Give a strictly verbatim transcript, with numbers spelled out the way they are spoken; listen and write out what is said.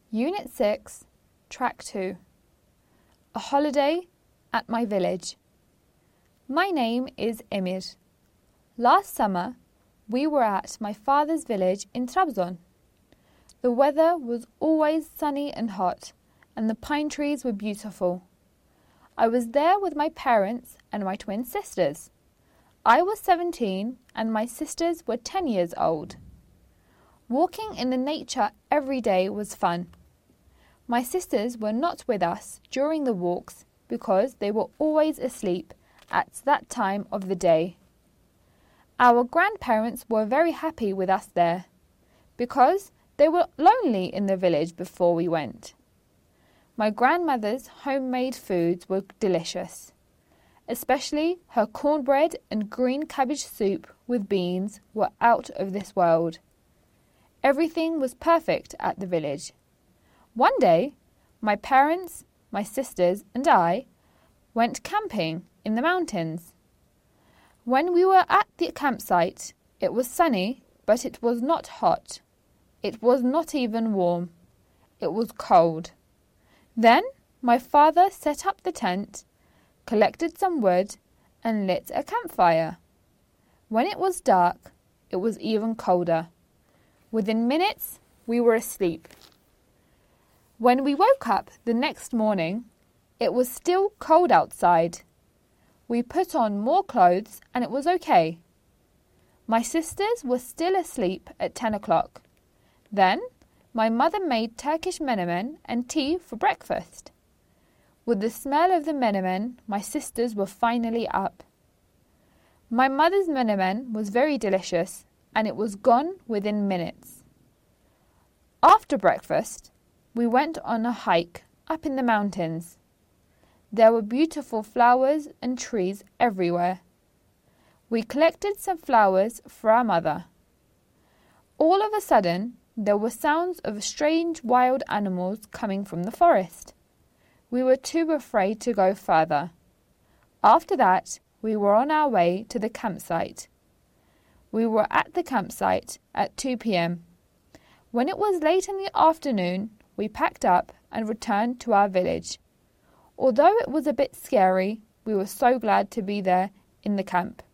Unit six, Track two. A holiday at my village. My name is Emir. Last summer, we were at my father's village in Trabzon. The weather was always sunny and hot, and the pine trees were beautiful. I was there with my parents and my twin sisters. I was seventeen and my sisters were ten years old. Walking in the nature every day was fun. My sisters were not with us during the walks because they were always asleep at that time of the day. Our grandparents were very happy with us there because they were lonely in the village before we went. My grandmother's homemade foods were delicious, especially her cornbread and green cabbage soup with beans were out of this world. Everything was perfect at the village. One day, my parents, my sisters and I went camping in the mountains. When we were at the campsite, it was sunny, but it was not hot. It was not even warm. It was cold. Then my father set up the tent, collected some wood, and lit a campfire. When it was dark, it was even colder. Within minutes, we were asleep. When we woke up the next morning, it was still cold outside. We put on more clothes and it was okay. My sisters were still asleep at ten o'clock. Then my mother made Turkish menemen and tea for breakfast. With the smell of the menemen, my sisters were finally up. My mother's menemen was very delicious and it was gone within minutes. After breakfast, we went on a hike up in the mountains. There were beautiful flowers and trees everywhere. We collected some flowers for our mother. All of a sudden, there were sounds of strange wild animals coming from the forest. We were too afraid to go further. After that, we were on our way to the campsite. We were at the campsite at two p.m. When it was late in the afternoon, we packed up and returned to our village. Although it was a bit scary, we were so glad to be there in the camp.